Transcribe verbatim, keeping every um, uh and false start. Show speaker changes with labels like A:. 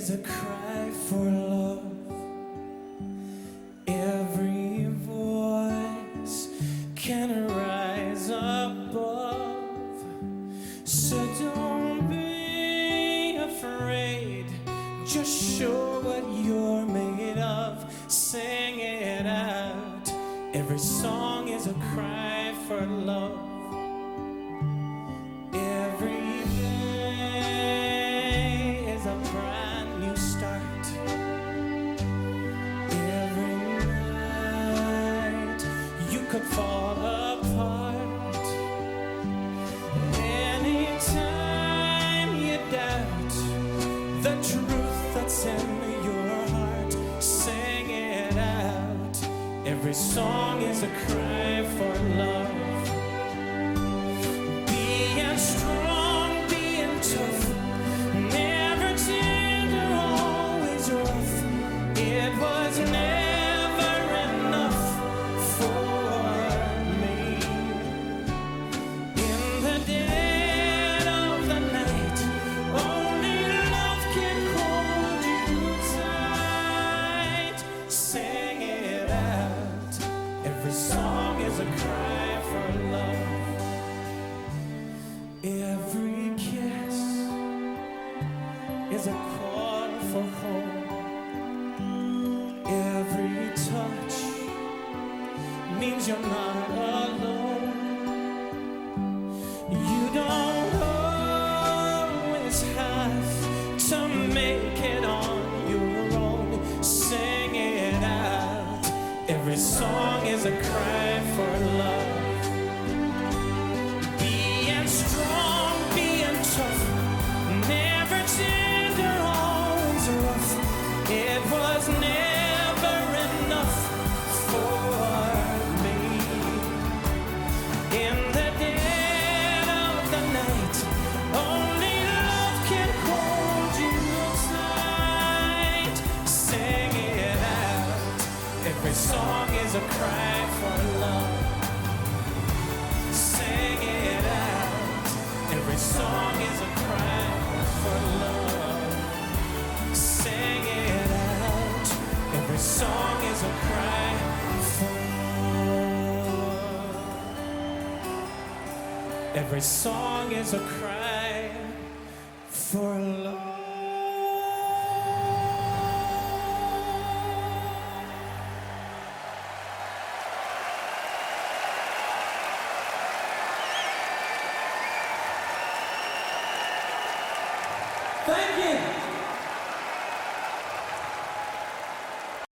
A: is a cry for love. Every voice can rise above. So don't be afraid. Just show what you're made of. Sing it out. Every song is a cry for love. Every day is a brand new start. Every night you could fall apart. Anytime you doubt the truth that's in your heart, sing it out. Every song is a cry for love. Being strong, being tough, never tender, always rough. It was never enough for me. In the dead of the night, only love can hold you tight. Sing it out. Every song is a cry for love. Every kiss is a call for home. Every touch means you're not alone. You don't always have to make it on your own. Sing it out. Every song is a cry for love. Being strong, being tough, never tender, always rough. It was never enough for me. In the dead of the night, only love can hold you tight. Sing it out. Every song is a cry for love. Sing it out. Every song is a cry for love. Sing it out. Every song is a cry for love. Every song is a cry